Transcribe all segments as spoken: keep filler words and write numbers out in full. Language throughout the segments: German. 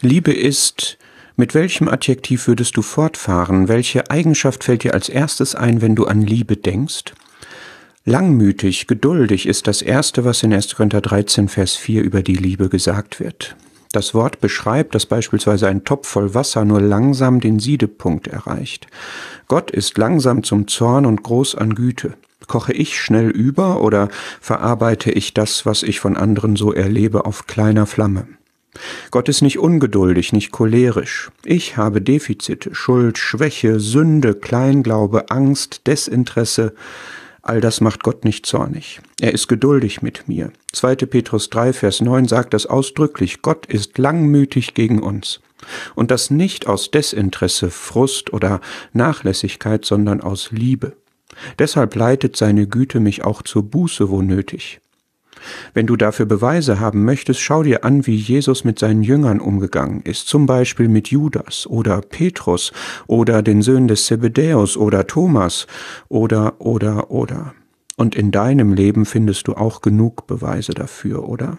Liebe ist, mit welchem Adjektiv würdest du fortfahren? Welche Eigenschaft fällt dir als erstes ein, wenn du an Liebe denkst? Langmütig, geduldig ist das Erste, was in erster Korinther dreizehn, Vers vier über die Liebe gesagt wird. Das Wort beschreibt, dass beispielsweise ein Topf voll Wasser nur langsam den Siedepunkt erreicht. Gott ist langsam zum Zorn und groß an Güte. Koche ich schnell über oder verarbeite ich das, was ich von anderen so erlebe, auf kleiner Flamme? Gott ist nicht ungeduldig, nicht cholerisch. Ich habe Defizite, Schuld, Schwäche, Sünde, Kleinglaube, Angst, Desinteresse. All das macht Gott nicht zornig. Er ist geduldig mit mir. zweiter Petrus drei, Vers neun sagt das ausdrücklich. Gott ist langmütig gegen uns. Und das nicht aus Desinteresse, Frust oder Nachlässigkeit, sondern aus Liebe. Deshalb leitet seine Güte mich auch zur Buße, wo nötig. Wenn du dafür Beweise haben möchtest, schau dir an, wie Jesus mit seinen Jüngern umgegangen ist, zum Beispiel mit Judas oder Petrus oder den Söhnen des Zebedäus oder Thomas oder, oder, oder. Und in deinem Leben findest du auch genug Beweise dafür, oder?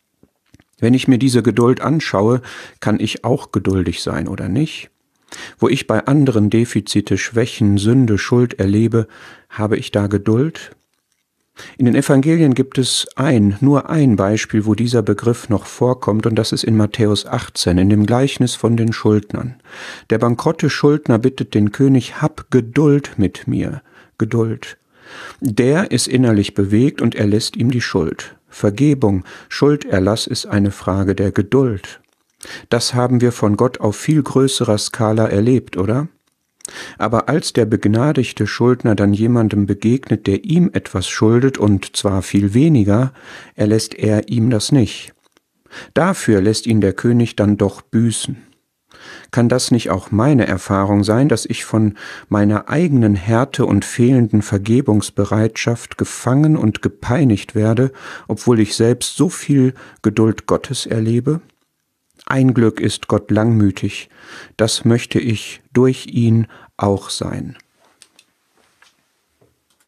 Wenn ich mir diese Geduld anschaue, kann ich auch geduldig sein, oder nicht? Wo ich bei anderen Defizite, Schwächen, Sünde, Schuld erlebe, habe ich da Geduld? In den Evangelien gibt es ein, nur ein Beispiel, wo dieser Begriff noch vorkommt, und das ist in Matthäus achtzehn, in dem Gleichnis von den Schuldnern. Der bankrotte Schuldner bittet den König, hab Geduld mit mir, Geduld. Der ist innerlich bewegt und erlässt ihm die Schuld. Vergebung, Schulderlass ist eine Frage der Geduld. Das haben wir von Gott auf viel größerer Skala erlebt, oder? Aber als der begnadigte Schuldner dann jemandem begegnet, der ihm etwas schuldet, und zwar viel weniger, erlässt er ihm das nicht. Dafür lässt ihn der König dann doch büßen. Kann das nicht auch meine Erfahrung sein, dass ich von meiner eigenen Härte und fehlenden Vergebungsbereitschaft gefangen und gepeinigt werde, obwohl ich selbst so viel Geduld Gottes erlebe? Ein Glück ist Gott langmütig, das möchte ich durch ihn auch sein.